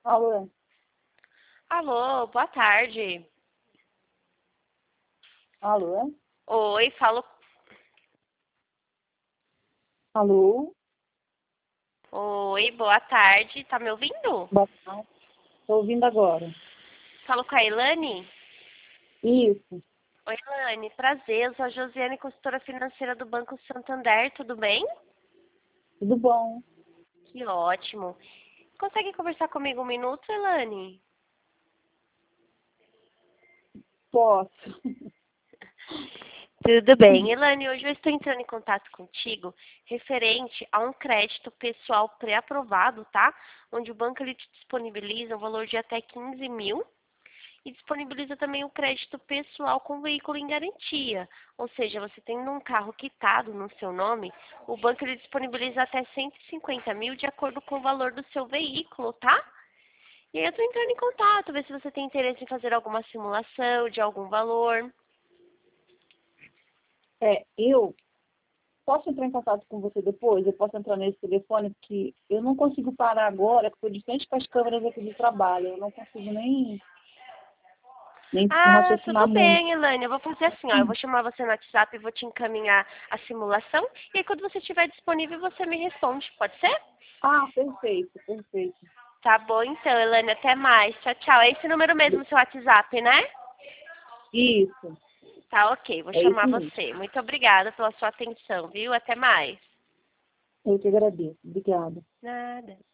Alô? Alô, boa tarde. Alô? Oi, falo. Alô? Oi, boa tarde. Tá me ouvindo? Boa tarde. Estou ouvindo agora. Falo com a Elane? Isso, Oi, Elane, prazer. Eu sou a Josiane, consultora financeira do Banco Santander, tudo bem? tudo bom? Que ótimo. Consegue conversar comigo um minuto, Elane? Posso. Tudo bem. Elane, hoje eu estou entrando em contato contigo referente a um crédito pessoal pré-aprovado, tá? Onde o banco ele te disponibiliza um valor de até 15 mil. E disponibiliza também o crédito pessoal com veículo em garantia. Ou seja, você tendo um carro quitado no seu nome, o banco ele disponibiliza até 150 mil de acordo com o valor do seu veículo, tá? E aí eu estou entrando em contato, ver se você tem interesse em fazer alguma simulação de algum valor. Eu posso entrar em contato com você depois? Eu posso entrar nesse telefone, porque eu não consigo parar agora, porque eu estou de frente com as câmeras aqui do trabalho. Eu não consigo nem Ah, raciocinar tudo muito. bem, Elaine. Eu vou fazer assim, ó. Eu vou chamar você no WhatsApp e vou te encaminhar a simulação. E aí, quando você estiver disponível, você me responde. Pode ser? Ah, perfeito, perfeito. Tá bom, então, Elaine. Até mais. Tchau, tchau. É esse número mesmo, seu WhatsApp, né? Isso, Tá, ok. Vou é isso chamar mesmo. você. Muito obrigada pela sua atenção, viu? Até mais. Eu te agradeço. Obrigada. Nada.